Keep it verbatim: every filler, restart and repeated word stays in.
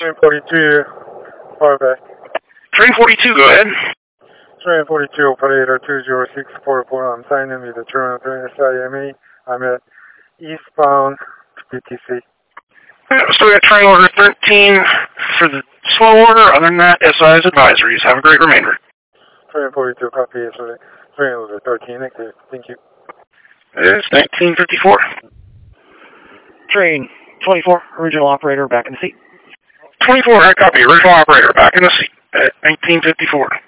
Train forty-two, far back. Train forty-two, go ahead. Train forty-two, operator two zero six four four. I'm signing with the terminal S I M E. I'm at eastbound B T C. So we got train order thirteen for the slow order. Other than that, S I's advisories. Have a great remainder. Train forty-two, copy. So train order thirteen, okay. Thank you. It's nineteen fifty-four. Train twenty-four, original operator, back in the seat. twenty-four, I copy. Original operator, back in the seat at nineteen fifty-four.